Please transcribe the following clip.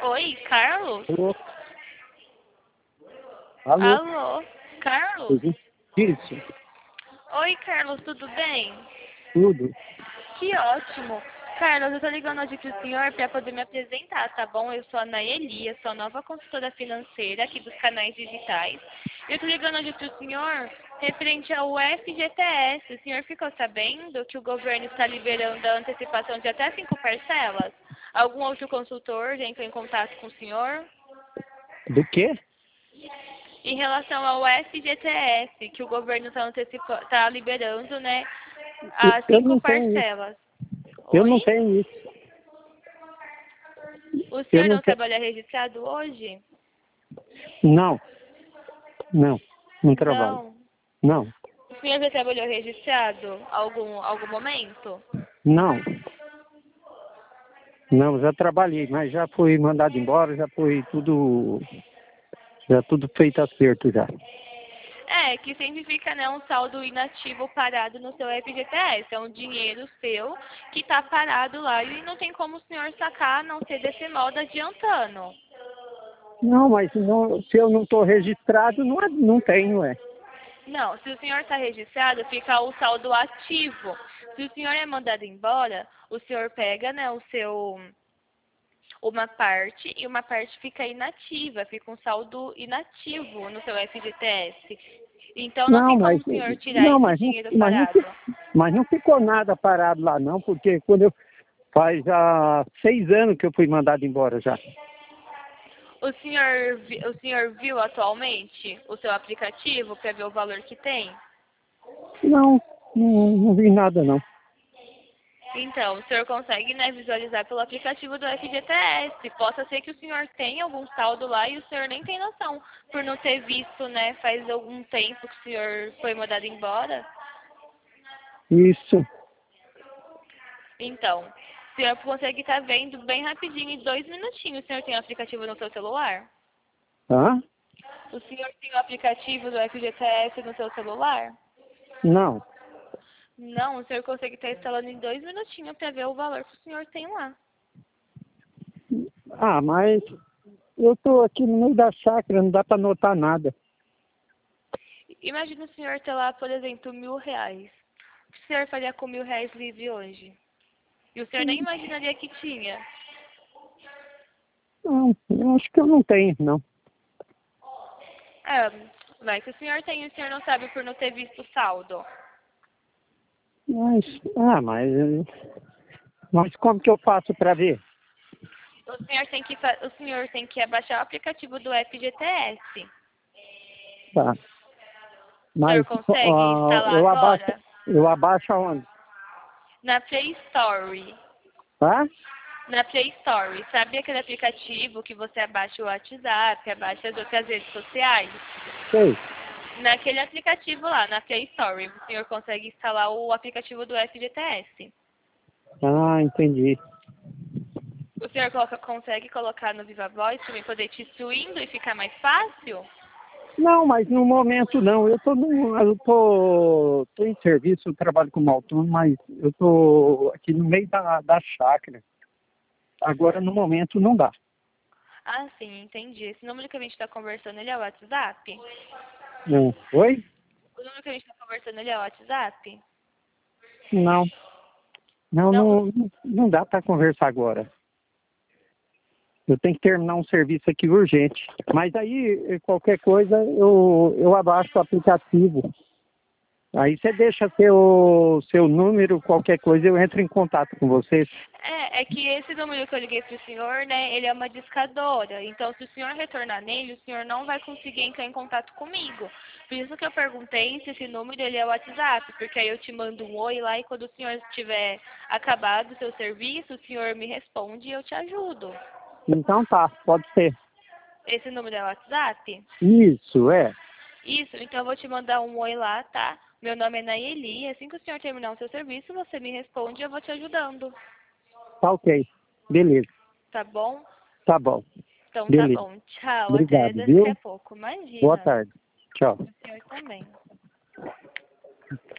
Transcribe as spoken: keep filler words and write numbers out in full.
Oi, Carlos? Alô? Alô? Alô, Carlos? Uhum. Isso, Oi, Carlos, tudo bem? tudo. Que ótimo. Carlos, eu tô ligando hoje pro senhor para poder me apresentar, tá bom? Eu sou a Naeli, sou a nova consultora financeira aqui dos canais digitais. Eu tô ligando hoje pro senhor referente ao F G T S. O senhor ficou sabendo que o governo está liberando a antecipação de até cinco parcelas? Algum outro consultor já entrou em contato com o senhor? Do quê? Em relação ao F G T S, que o governo está antecipa- tá liberando, né, as Eu cinco não tenho isso. parcelas. Eu Oi? não tenho isso. O Eu senhor não não tenho. trabalha registrado hoje? Não, não. Não trabalho. Não. Não, O senhor já trabalhou registrado algum algum momento? não. Não, já trabalhei, mas já fui mandado embora, já foi tudo. Já tudo feito acerto já. É, que sempre fica, né, um saldo inativo parado no seu F G T S. É um dinheiro seu que está parado lá e não tem como o senhor sacar, a não ser desse modo adiantando. Não, mas não, se eu não estou registrado, não, é- não tenho, é. Não, se o senhor está registrado, fica o saldo ativo. Se o senhor é mandado embora, o senhor pega, né, o seu uma parte e uma parte fica inativa, fica um saldo inativo no seu F G T S. Então não Não, tem como mas o senhor tirar não, esse mas não, dinheiro mas não, parado. fi- mas não ficou nada parado lá não, porque quando eu faz já seis anos que eu fui mandado embora já. O senhor, vi- o senhor viu atualmente o seu aplicativo para ver o valor que tem? Não, não, não vi nada não. Então, o senhor consegue, né, visualizar pelo aplicativo do F G T S. Possa ser que o senhor tenha algum saldo lá e o senhor nem tem noção, por não ter visto, né, faz algum tempo que o senhor foi mandado embora. Isso. Então, o senhor consegue estar vendo bem rapidinho, em dois minutinhos. O senhor tem o aplicativo no seu celular? Hã? O senhor tem o aplicativo do F G T S no seu celular? Não. Não, o senhor consegue estar instalando em dois minutinhos para ver o valor que o senhor tem lá. Ah, mas eu tô aqui no meio da chácara, não dá para notar nada. Imagina o senhor ter lá, por exemplo, mil reais. O que o senhor faria com mil reais livre hoje? E o senhor nem imaginaria que tinha. Não, eu acho que eu não tenho, não. É, mas se o senhor tem, o senhor não sabe por não ter visto o saldo. Mas, ah, mas, mas como que eu faço para ver? O senhor tem que, fa- o senhor tem que abaixar o aplicativo do F G T S. Tá. O senhor Mas consegue ah, instalar eu abaixo, agora? eu abaixo aonde? Na Play Store. Tá? Na Play Store. Sabe aquele aplicativo que você abaixa o WhatsApp, abaixa as outras redes sociais? Sei. Naquele aplicativo lá, na Play Store, o senhor consegue instalar o aplicativo do F G T S. Ah, entendi. O senhor coloca- consegue colocar no Viva Voz para mim poder te instruindo e ficar mais fácil? Não, mas no momento não. Eu tô, no, eu tô, tô em serviço, eu trabalho como autônomo, mas eu tô aqui no meio da, da chácara. Agora, no momento, não dá. Ah, sim, entendi. Esse número que a gente está conversando, ele é o WhatsApp? Não. Oi? O número que a gente está conversando, ele é o WhatsApp? Não. Não, Não, não, não dá para conversar agora. Eu tenho que terminar um serviço aqui urgente. Mas aí, qualquer coisa, eu, eu abaixo o aplicativo. Aí você deixa seu, seu número, qualquer coisa, eu entro em contato com você. é, é que esse número que eu liguei para o senhor, né, ele é uma discadora. Então, se o senhor retornar nele, o senhor não vai conseguir entrar em contato comigo. Por isso que eu perguntei se esse número ele é o WhatsApp, porque aí eu te mando um oi lá e quando o senhor tiver acabado o seu serviço, o senhor me responde e eu te ajudo. Então tá, pode ser. Esse número é o WhatsApp? Isso, é. Isso, então eu vou te mandar um oi lá, tá? Meu nome é Naeli. Assim que o senhor terminar o seu serviço, você me responde e eu vou te ajudando. Tá ok. Beleza. Tá bom? Tá bom. Então tá Beleza. bom. Tchau, até Obrigado, daqui a viu? pouco. Boa Imagina. tarde. Tchau. O senhor também.